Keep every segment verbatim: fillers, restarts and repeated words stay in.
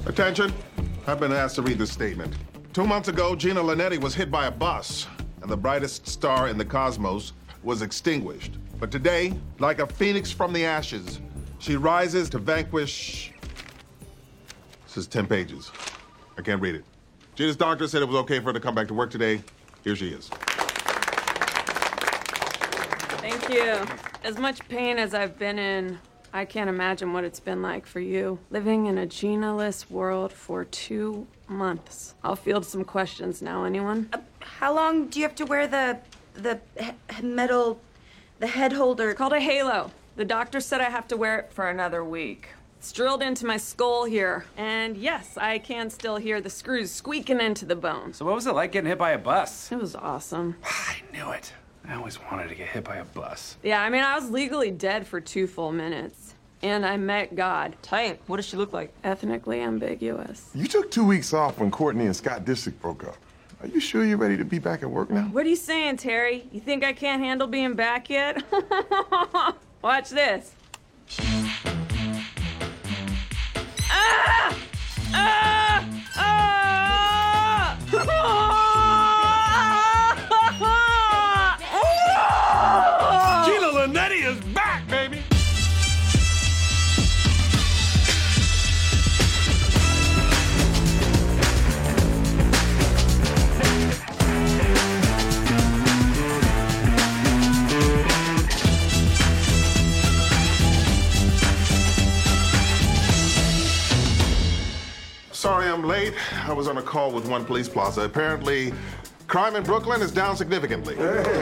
Attention. I've been asked to read this statement. Two months ago, Gina Linetti was hit by a bus, and the brightest star in the cosmos was extinguished. But today, like a phoenix from the ashes, she rises to vanquish... This is ten pages. I can't read it. Gina's doctor said it was okay for her to come back to work today. Here she is. Thank you. As much pain as I've been in, I can't imagine what it's been like for you. Living in a Gina-less world for two months. I'll field some questions now. Anyone? Uh, how long do you have to wear the... the he- metal... the head holder? It's called a halo. The doctor said I have to wear it for another week. It's drilled into my skull here. And yes, I can still hear the screws squeaking into the bone. So what was it like getting hit by a bus? It was awesome. I knew it. I always wanted to get hit by a bus. Yeah, I mean, I was legally dead for two full minutes. And I met God. Tight. What does she look like? Ethnically ambiguous. You took two weeks off when Courtney and Scott Disick broke up. Are you sure you're ready to be back at work now? What are you saying, Terry? You think I can't handle being back yet? Watch this. Ah! Ah! Ah! Gina Linetti is back, baby! Sorry I'm late. I was on a call with One Police Plaza. Apparently, crime in Brooklyn is down significantly.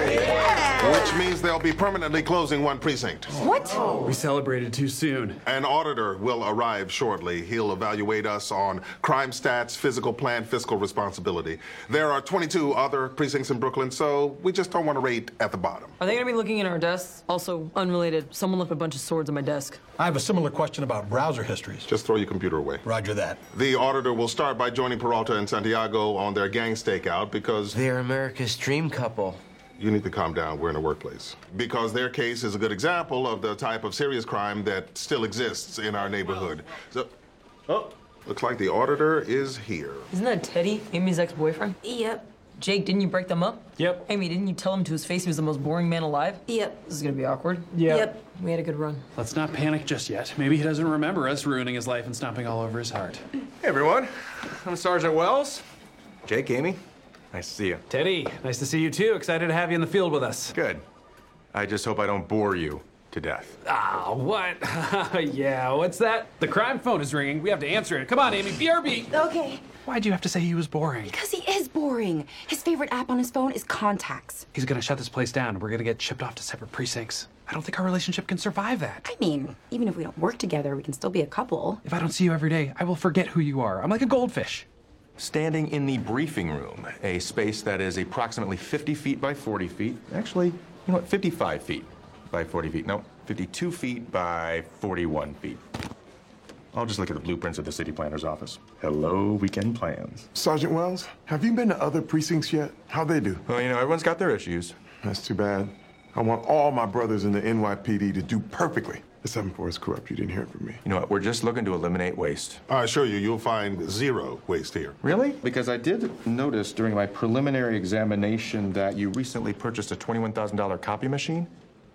Yeah. Which means they'll be permanently closing one precinct. What? We celebrated too soon. An auditor will arrive shortly. He'll evaluate us on crime stats, physical plan, fiscal responsibility. There are twenty-two other precincts in Brooklyn, so we just don't want to rate at the bottom. Are they gonna be looking in our desks? Also, unrelated, someone left a bunch of swords on my desk. I have a similar question about browser histories. Just throw your computer away. Roger that. The auditor will start by joining Peralta and Santiago on their gang stakeout because... They're America's dream couple. You need to calm down. We're in a workplace. Because their case is a good example of the type of serious crime that still exists in our neighborhood. So, oh, looks like the auditor is here. Isn't that Teddy, Amy's ex-boyfriend? Yep. Jake, didn't you break them up? Yep. Amy, didn't you tell him to his face he was the most boring man alive? Yep. This is gonna be awkward. Yeah. Yep. We had a good run. Let's not panic just yet. Maybe he doesn't remember us ruining his life and stomping all over his heart. Hey, everyone. I'm Sergeant Wells. Jake, Amy, nice to see you. Teddy, nice to see you too. Excited to have you in the field with us. Good. I just hope I don't bore you to death. Ah, what? Yeah, what's that? The crime phone is ringing. We have to answer it. Come on, Amy, B R B. Okay. Why'd you have to say he was boring? Because he is boring. His favorite app on his phone is Contacts. He's gonna shut this place down. We're gonna get shipped off to separate precincts. I don't think our relationship can survive that. I mean, even if we don't work together, we can still be a couple. If I don't see you every day, I will forget who you are. I'm like a goldfish. Standing in the briefing room, a space that is approximately fifty feet by forty feet. Actually, you know what, fifty-five feet by forty feet. No, fifty-two feet by forty-one feet. I'll just look at the blueprints of the city planner's office. Hello, weekend plans. Sergeant Wells, have you been to other precincts yet? How'd they do? Well, you know, everyone's got their issues. That's too bad. I want all my brothers in the N Y P D to do perfectly. The seven four is corrupt. You didn't hear it from me. You know what, we're just looking to eliminate waste. I assure you, you'll find zero waste here. Really? Because I did notice during my preliminary examination that you recently purchased a twenty-one thousand dollar copy machine.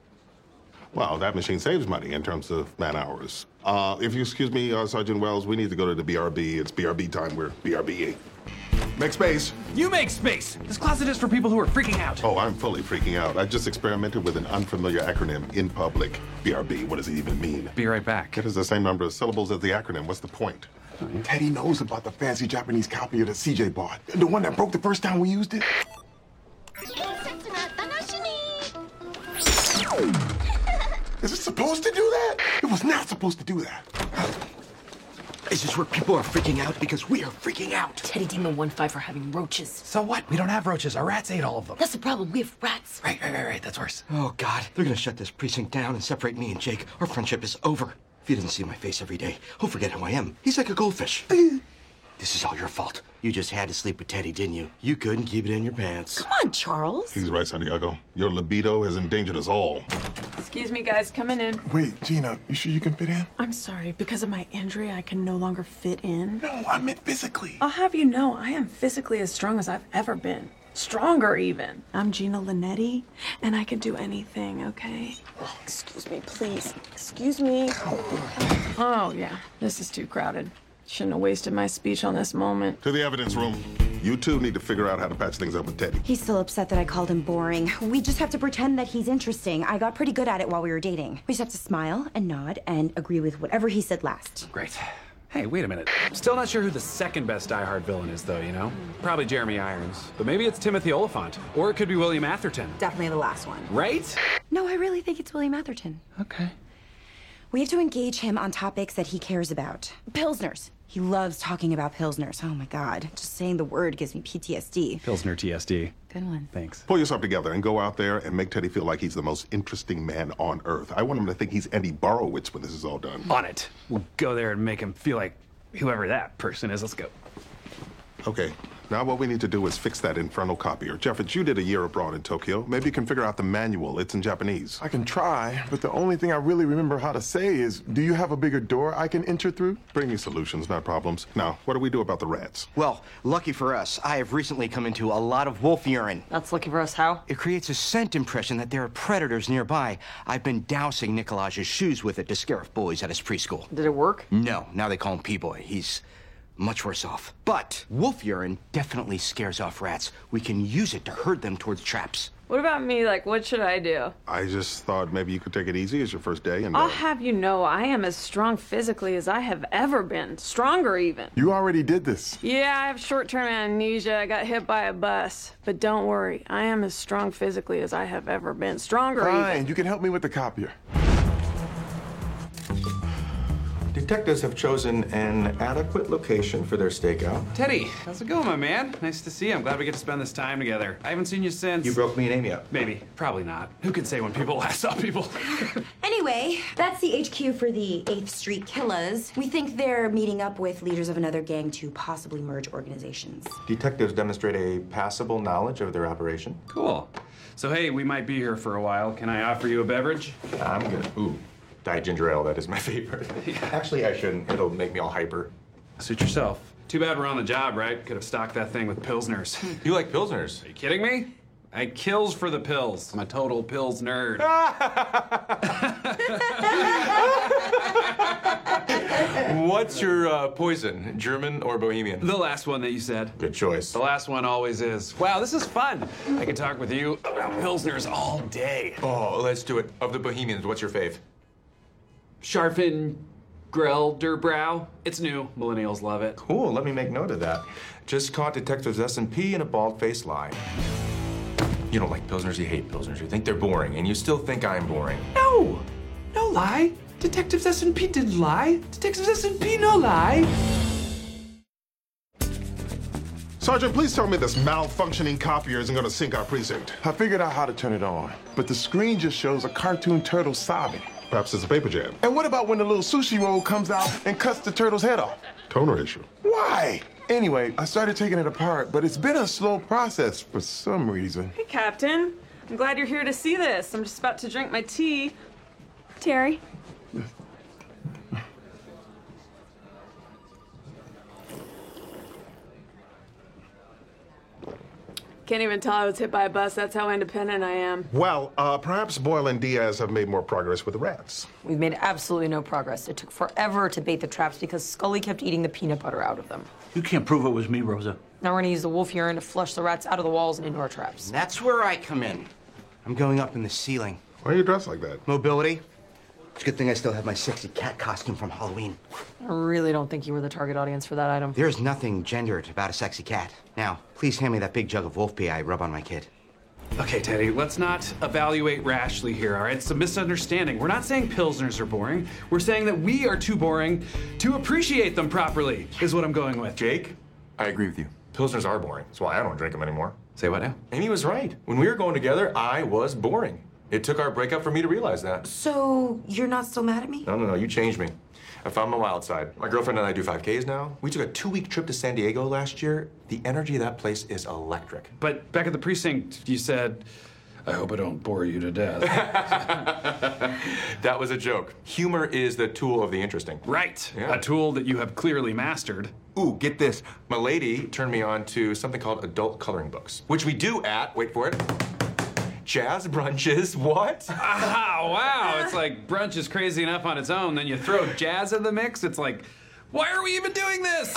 Well, that machine saves money in terms of man hours. Uh, if you excuse me, uh, Sergeant Wells, we need to go to the B R B. It's B R B time. We're B R B. Make space. You make space! This closet is for people who are freaking out. Oh, I'm fully freaking out. I just experimented with an unfamiliar acronym in public. B R B, what does it even mean? Be right back. It has the same number of syllables as the acronym. What's the point? Teddy knows about the fancy Japanese copy of the C J bought. The one that broke the first time we used it. Is it supposed to do that? It was not supposed to do that. Is this where people are freaking out? Because we are freaking out. Teddy dinged the one five for having roaches. So what? We don't have roaches. Our rats ate all of them. That's the problem. We have rats. Right, right, right, right. That's worse. Oh, God. They're gonna shut this precinct down and separate me and Jake. Our friendship is over. If he doesn't see my face every day, he'll forget who I am. He's like a goldfish. This is all your fault. You just had to sleep with Teddy, didn't you? You couldn't keep it in your pants. Come on, Charles. He's right, Santiago. Your libido has endangered us all. Excuse me, guys, coming in. Wait, Gina, you sure you can fit in? I'm sorry, because of my injury, I can no longer fit in. No, I meant physically. I'll have you know, I am physically as strong as I've ever been. Stronger, even. I'm Gina Linetti, and I can do anything, okay? Oh, excuse me, please. Excuse me. Oh, yeah, this is too crowded. Shouldn't have wasted my speech on this moment. To the evidence room. You two need to figure out how to patch things up with Teddy. He's still upset that I called him boring. We just have to pretend that he's interesting. I got pretty good at it while we were dating. We just have to smile and nod and agree with whatever he said last. Great. Hey, wait a minute. Still not sure who the second best Die Hard villain is, though, you know? Probably Jeremy Irons. But maybe it's Timothy Oliphant. Or it could be William Atherton. Definitely the last one. Right? No, I really think it's William Atherton. Okay. We have to engage him on topics that he cares about. Pilsners. He loves talking about Pilsners. Oh my God. Just saying the word gives me P T S D. Pilsner T S D. Good one. Thanks. Pull yourself together and go out there and make Teddy feel like he's the most interesting man on earth. I want him to think he's Andy Borowitz when this is all done. On it. We'll go there and make him feel like whoever that person is. Let's go. Okay, now what we need to do is fix that infernal copier. Jeffords, you did a year abroad in Tokyo. Maybe you can figure out the manual. It's in Japanese. I can try, but the only thing I really remember how to say is, do you have a bigger door I can enter through? Bring me solutions, not problems. Now, what do we do about the rats? Well, lucky for us, I have recently come into a lot of wolf urine. That's lucky for us. How? It creates a scent impression that there are predators nearby. I've been dousing Nikolaj's shoes with it to scare off boys at his preschool. Did it work? No, now they call him P-Boy. He's much worse off. But wolf urine definitely scares off rats. We can use it to herd them towards traps. What about me? Like, what should I do? I just thought maybe you could take it easy as your first day and... I'll uh, have you know, I am as strong physically as I have ever been. Stronger, even. You already did this. Yeah, I have short-term amnesia. I got hit by a bus. But don't worry, I am as strong physically as I have ever been. Stronger, Fine, even. you can help me with the copier. Detectives have chosen an adequate location for their stakeout. Teddy, how's it going, my man? Nice to see you. I'm glad we get to spend this time together. I haven't seen you since... You broke me and Amy up. Maybe. Probably not. Who can say when people last saw people? Anyway, that's the H Q for the eighth Street Killers. We think they're meeting up with leaders of another gang to possibly merge organizations. Detectives demonstrate a passable knowledge of their operation. Cool. So, hey, we might be here for a while. Can I offer you a beverage? I'm good. Ooh, diet ginger ale, that is my favorite. Yeah. Actually, I shouldn't. It'll make me all hyper. Suit yourself. Too bad we're on the job, right? Could have stocked that thing with Pilsners. You like Pilsners? Are you kidding me? I kills for the pills. I'm a total pills nerd. What's your uh, poison? German or Bohemian? The last one that you said. Good choice. The last one always is. Wow, this is fun. I can talk with you about Pilsners all day. Oh, let's do it. Of the Bohemians, what's your fave? Scharfen Grell Der Brow. It's new. Millennials love it. Cool, let me make note of that. Just caught Detectives S and P in a bald-faced lie. You don't like Pilsners, you hate Pilsners, you think they're boring, and you still think I'm boring. No! No lie. Detectives S and P didn't lie. Detectives S and P no lie. Sergeant, please tell me this malfunctioning copier isn't going to sink our precinct. I figured out how to turn it on, but the screen just shows a cartoon turtle sobbing. Perhaps it's a paper jam. And what about when the little sushi roll comes out and cuts the turtle's head off? Toner issue. Why? Anyway, I started taking it apart, but it's been a slow process for some reason. Hey, Captain. I'm glad you're here to see this. I'm just about to drink my tea. Terry. Can't even tell I was hit by a bus. That's how independent I am. Well, uh, perhaps Boyle and Diaz have made more progress with the rats. We've made absolutely no progress. It took forever to bait the traps because Scully kept eating the peanut butter out of them. You can't prove it was me, Rosa. Now we're gonna use the wolf urine to flush the rats out of the walls and into our traps. That's where I come in. I'm going up in the ceiling. Why are you dressed like that? Mobility. It's a good thing I still have my sexy cat costume from Halloween. I really don't think you were the target audience for that item. There's nothing gendered about a sexy cat. Now, please hand me that big jug of wolf pee I rub on my kid. Okay, Teddy, let's not evaluate rashly here, all right? It's a misunderstanding. We're not saying Pilsners are boring. We're saying that we are too boring to appreciate them properly, is what I'm going with. Jake, I agree with you. Pilsners are boring. That's why I don't drink them anymore. Say what now? Amy was right. When we were going together, I was boring. It took our breakup for me to realize that. So, you're not still mad at me? No, no, no, you changed me. I found my wild side. My girlfriend and I do five Ks now. We took a two-week trip to San Diego last year. The energy of that place is electric. But back at the precinct, you said, I hope I don't bore you to death. That was a joke. Humor is the tool of the interesting. Right. Yeah. A tool that you have clearly mastered. Ooh, get this. My lady turned me on to something called adult coloring books, which we do at, wait for it, Jazz Brunches. What? Ah, wow. It's like brunch is crazy enough on its own, then you throw jazz in the mix. It's like, why are we even doing this?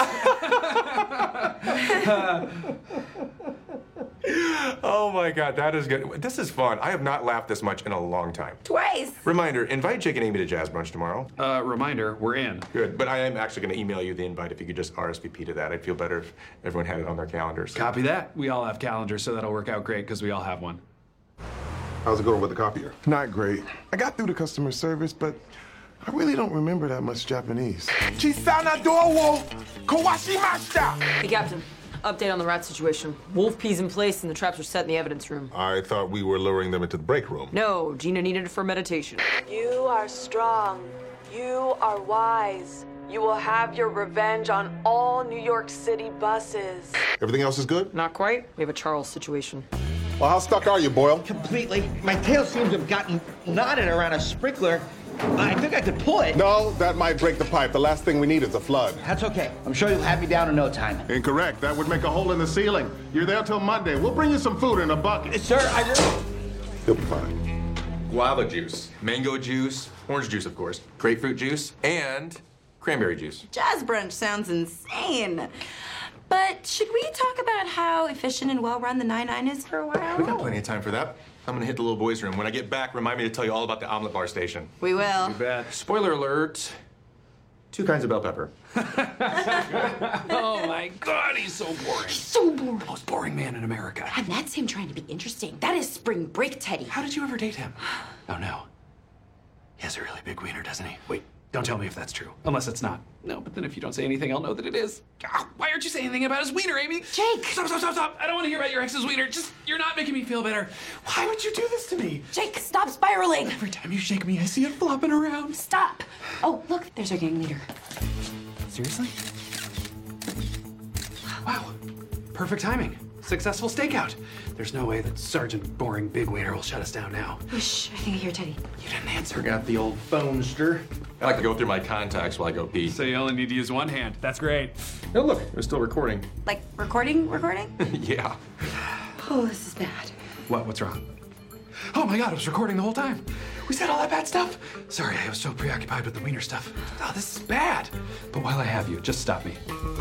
Oh my God, that is good. This is fun. I have not laughed this much in a long time. Twice. Reminder, invite Jake and Amy to Jazz Brunch tomorrow. Uh, reminder, we're in. Good, but I am actually going to email you the invite if you could just R S V P to that. I'd feel better if everyone had it on their calendars. Copy that. We all have calendars, so that'll work out great because we all have one. How's it going with the copier? Not great. I got through to customer service, but I really don't remember that much Japanese. Chisana dowo kawashimashita! Hey, Captain. Update on the rat situation. Wolf P's in place and the traps are set in the evidence room. I thought we were luring them into the break room. No, Gina needed it for meditation. You are strong. You are wise. You will have your revenge on all New York City buses. Everything else is good? Not quite. We have a Charles situation. Well, how stuck are you, Boyle? Completely. My tail seems to have gotten knotted around a sprinkler. I think I could pull it. No, that might break the pipe. The last thing we need is a flood. That's okay. I'm sure you'll have me down in no time. Incorrect. That would make a hole in the ceiling. You're there till Monday. We'll bring you some food in a bucket. Sir, I just... You'll be fine. Guava juice, mango juice, orange juice, of course, grapefruit juice, and cranberry juice. Jazz brunch sounds insane. But should we talk about how efficient and well-run the nine nine is for a while? We got plenty of time for that. I'm gonna hit the little boys' room. When I get back, remind me to tell you all about the omelet bar station. We will. You bet. Spoiler alert, two kinds of bell pepper. Oh my God, he's so boring. He's so boring. The most boring man in America. And that's him trying to be interesting. That is spring break, Teddy. How did you ever date him? Oh no. He has a really big wiener, doesn't he? Wait, don't tell me if that's true. Unless it's not. No, but then if you don't say anything, I'll know that it is. Ah, why aren't you saying anything about his wiener, Amy? Jake! Stop, stop, stop, stop. I don't want to hear about your ex's wiener. Just, you're not making me feel better. Why would you do this to me? Jake, stop spiraling. Every time you shake me, I see it flopping around. Stop. Oh, look, there's our gang leader. Seriously? Wow. Perfect timing. Successful stakeout. There's no way that Sergeant Boring Big Wiener will shut us down now. Shh, I think I hear Teddy. You didn't answer. Got the old phonester. I like to go through my contacts while I go pee. So you only need to use one hand. That's great. Oh, look, we're still recording. Like, recording, recording? Yeah. Oh, this is bad. What? What's wrong? Oh my God, I was recording the whole time. We said all that bad stuff. Sorry, I was so preoccupied with the wiener stuff. Oh, this is bad. But while I have you, just stop me.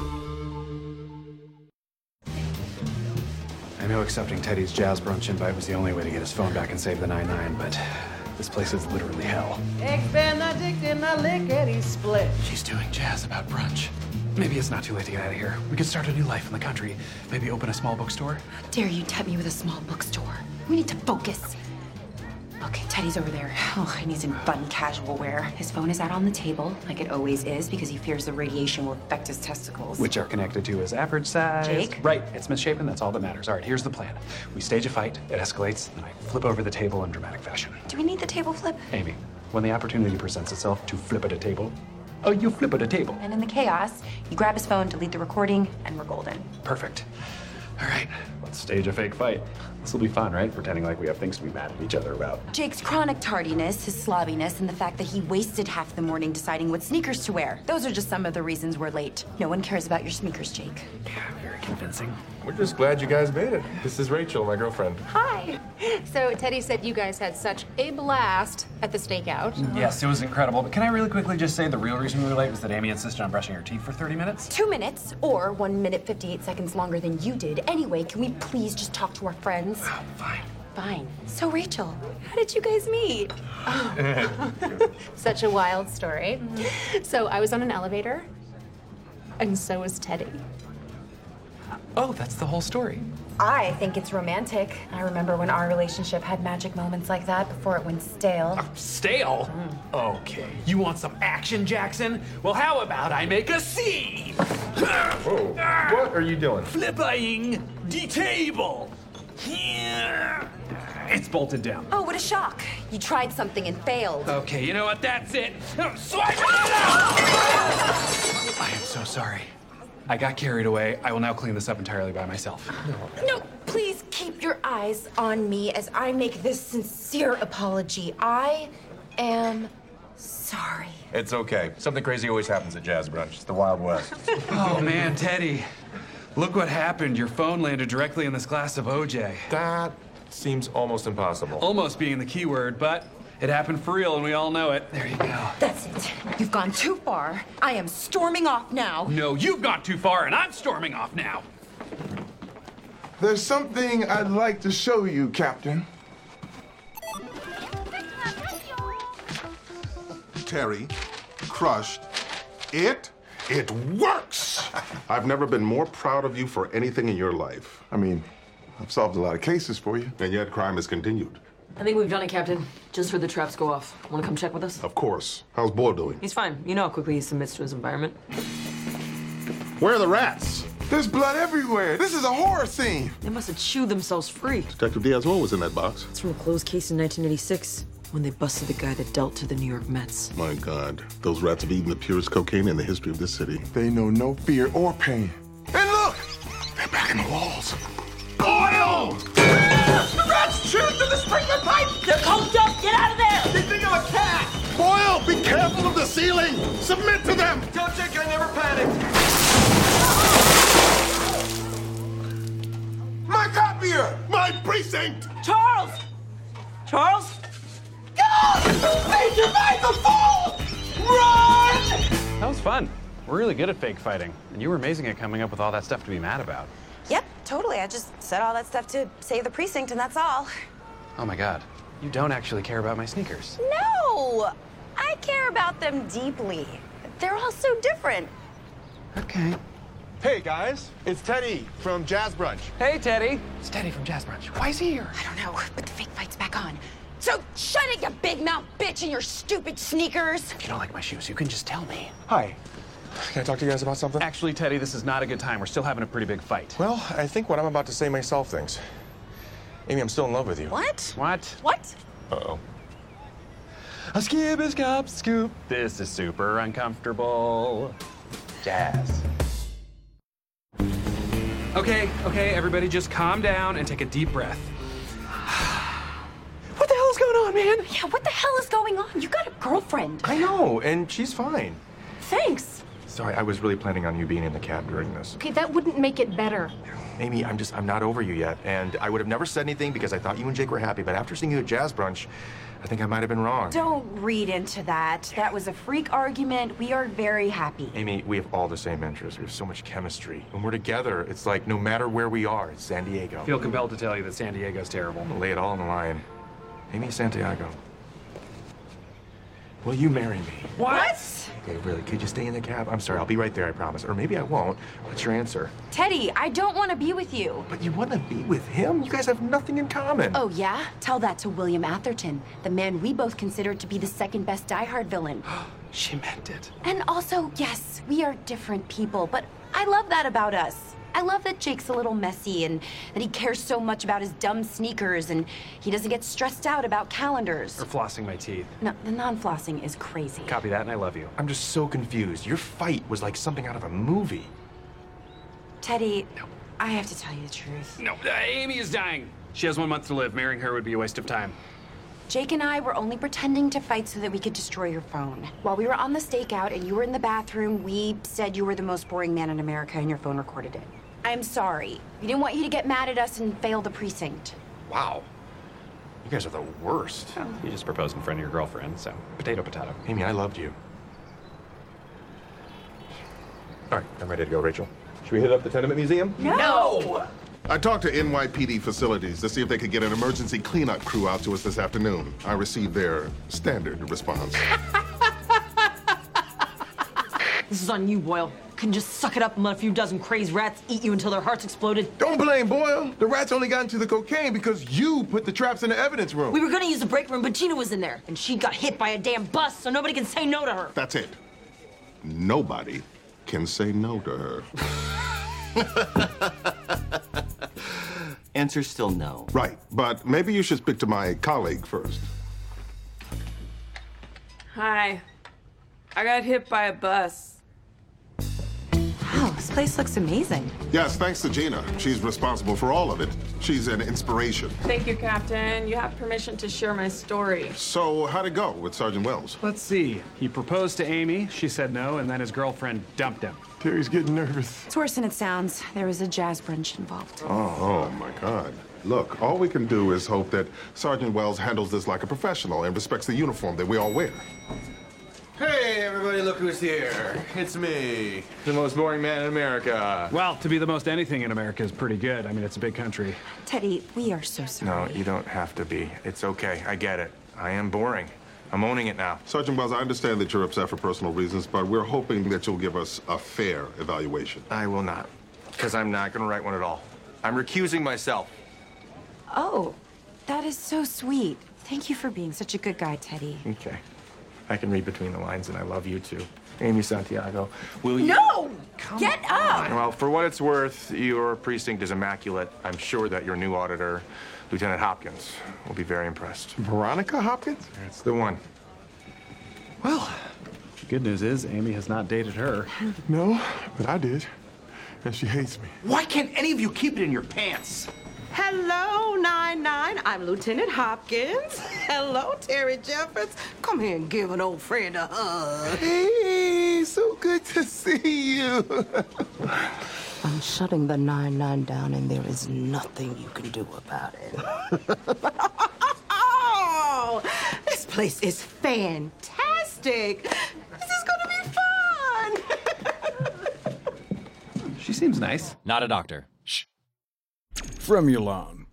I know accepting Teddy's jazz brunch invite was the only way to get his phone back and save the nine nine, but this place is literally hell. Eggs Benedict in a lickety split. She's doing jazz about brunch. Maybe it's not too late to get out of here. We could start a new life in the country. Maybe open a small bookstore. How dare you tempt me with a small bookstore? We need to focus. Okay, Teddy's over there. Oh, and he's in fun casual wear. His phone is out on the table, like it always is, because he fears the radiation will affect his testicles. Which are connected to his average size. Jake? Right, it's misshapen, that's all that matters. All right, here's the plan. We stage a fight, it escalates, then I flip over the table in dramatic fashion. Do we need the table flip? Amy, when the opportunity presents itself to flip at a table, oh, you flip at a table. And in the chaos, you grab his phone, delete the recording, and we're golden. Perfect. All right, let's stage a fake fight. This will be fun, right? Pretending like we have things to be mad at each other about. Jake's chronic tardiness, his slobbiness, and the fact that he wasted half the morning deciding what sneakers to wear. Those are just some of the reasons we're late. No one cares about your sneakers, Jake. Yeah, very convincing. We're just glad you guys made it. This is Rachel, my girlfriend. Hi. So Teddy said you guys had such a blast at the stakeout. Yes, it was incredible. But can I really quickly just say the real reason we were late was that Amy insisted on brushing her teeth for thirty minutes? Two minutes, or one minute, fifty-eight seconds longer than you did. Anyway, can we please just talk to our friends? Oh, fine. Fine. So, Rachel, how did you guys meet? Oh. Such a wild story. So I was on an elevator, and so was Teddy. Oh, that's the whole story. I think it's romantic. I remember when our relationship had magic moments like that before it went stale. Uh, stale? Mm. Okay. You want some action, Jackson? Well, how about I make a scene? Whoa. What are you doing? Flipping the table. It's bolted down. Oh, what a shock. You tried something and failed. Okay, you know what? That's it. Swipe it out! I am so sorry. I got carried away. I will now clean this up entirely by myself. No, please keep your eyes on me as I make this sincere apology. I am sorry. It's okay. Something crazy always happens at Jazz Brunch. It's the Wild West. Oh, man, Teddy. Look what happened. Your phone landed directly in this glass of O J. That seems almost impossible. Almost being the key word, but it happened for real, and we all know it. There you go. That's it. You've gone too far. I am storming off now. No, you've gone too far, and I'm storming off now. There's something I'd like to show you, Captain. Terry, crushed. It? It works! I've never been more proud of you for anything in your life. I mean, I've solved a lot of cases for you. And yet crime has continued. I think we've done it, Captain. Just heard the traps go off. Want to come check with us? Of course. How's Boyle doing? He's fine. You know how quickly he submits to his environment. Where are the rats? There's blood everywhere. This is a horror scene. They must have chewed themselves free. Detective Diaz, what was in that box? It's from a closed case in nineteen eighty-six, when they busted the guy that dealt to the New York Mets. My God. Those rats have eaten the purest cocaine in the history of this city. They know no fear or pain. And look! They're back in the walls. Boyle! The rats chewed through the sprinkler pipe! They're coked up! Get out of there! They think I'm a cat! Boyle, be careful of the ceiling! Submit to them! Tell Jake I never panicked! My copier! My precinct! Charles! Charles? They survived the fall! Run! That was fun. We're really good at fake fighting, and you were amazing at coming up with all that stuff to be mad about. Yep, totally. I just said all that stuff to save the precinct, and that's all. Oh my God. You don't actually care about my sneakers. No! I care about them deeply. They're all so different. Okay. Hey, guys. It's Teddy from Jazz Brunch. Hey, Teddy. It's Teddy from Jazz Brunch. Why is he here? I don't know, but the fake fight's back on. So shut it, you big mouth bitch, and your stupid sneakers. If you don't like my shoes, you can just tell me. Hi. Can I talk to you guys about something? Actually, Teddy, this is not a good time. We're still having a pretty big fight. Well, I think what I'm about to say may solve things. Amy, I'm still in love with you. What? What? What? Uh-oh. A skip, a scop, scoop. This is super uncomfortable. Jazz. Okay, okay, everybody just calm down and take a deep breath. What the hell is going on, man? Yeah, what the hell is going on? You got a girlfriend. I know, and she's fine. Thanks. Sorry, I was really planning on you being in the cab during this. Okay, that wouldn't make it better. Amy, I'm just, I'm not over you yet. And I would have never said anything because I thought you and Jake were happy. But after seeing you at Jazz Brunch, I think I might have been wrong. Don't read into that. That was a freak argument. We are very happy. Amy, we have all the same interests. We have so much chemistry. When we're together, it's like no matter where we are, it's San Diego. I feel compelled to tell you that San Diego's terrible. I'm gonna lay it all on the line. Amy Santiago, will you marry me? What? Okay, really, could you stay in the cab? I'm sorry, I'll be right there, I promise. Or maybe I won't. What's your answer? Teddy, I don't want to be with you. But you want to be with him? You guys have nothing in common. Oh, yeah? Tell that to William Atherton, the man we both consider to be the second best Die Hard villain. She meant it. And also, yes, we are different people, but I love that about us. I love that Jake's a little messy and that he cares so much about his dumb sneakers and he doesn't get stressed out about calendars. Or flossing my teeth. No, the non-flossing is crazy. Copy that, and I love you. I'm just so confused. Your fight was like something out of a movie. Teddy, no. I have to tell you the truth. No, uh, Amy is dying. She has one month to live. Marrying her would be a waste of time. Jake and I were only pretending to fight so that we could destroy your phone. While we were on the stakeout and you were in the bathroom, we said you were the most boring man in America and your phone recorded it. I'm sorry. We didn't want you to get mad at us and fail the precinct. Wow. You guys are the worst. Oh, you just proposed in front of your girlfriend, so potato, potato. Amy, I loved you. All right, I'm ready to go, Rachel. Should we hit up the Tenement Museum? No! no! I talked to N Y P D facilities to see if they could get an emergency cleanup crew out to us this afternoon. I received their standard response. This is on you, Boyle. Couldn't just suck it up and let a few dozen crazed rats eat you until their hearts exploded. Don't blame Boyle. The rats only got into the cocaine because you put the traps in the evidence room. We were gonna use the break room, but Gina was in there, and she got hit by a damn bus, so nobody can say no to her. That's it. Nobody can say no to her. Answer's still no. Right, but maybe you should speak to my colleague first. Hi. I got hit by a bus. Oh, This place looks amazing. Yes, thanks to Gina. She's responsible for all of it. She's an inspiration. Thank you, Captain. You have permission to share my story. So, how'd it go with Sergeant Wells? Let's see. He proposed to Amy, she said no, and then his girlfriend dumped him. Terry's getting nervous. It's worse than it sounds. There was a jazz brunch involved. Oh, oh my God. Look, all we can do is hope that Sergeant Wells handles this like a professional and respects the uniform that we all wear. Hey, everybody, look who's here. It's me, the most boring man in America. Well, to be the most anything in America is pretty good. I mean, it's a big country. Teddy, we are so sorry. No, you don't have to be. It's okay. I get it. I am boring. I'm owning it now. Sergeant Wells, I understand that you're upset for personal reasons, but we're hoping that you'll give us a fair evaluation. I will not, because I'm not going to write one at all. I'm recusing myself. Oh, that is so sweet. Thank you for being such a good guy, Teddy. Okay. I can read between the lines, and I love you too. Amy Santiago, will you... No! Get up! Well, for what it's worth, your precinct is immaculate. I'm sure that your new auditor, Lieutenant Hopkins, will be very impressed. Veronica Hopkins? That's the one. Well, the good news is Amy has not dated her. No, but I did. And she hates me. Why can't any of you keep it in your pants? Hello, nine nine. I'm Lieutenant Hopkins. Hello, Terry Jeffords. Come here and give an old friend a hug. Hey, so good to see you. I'm shutting the nine nine down, and there is nothing you can do about it. Oh, this place is fantastic. This is gonna be fun. She seems nice. Not a doctor. From Milan,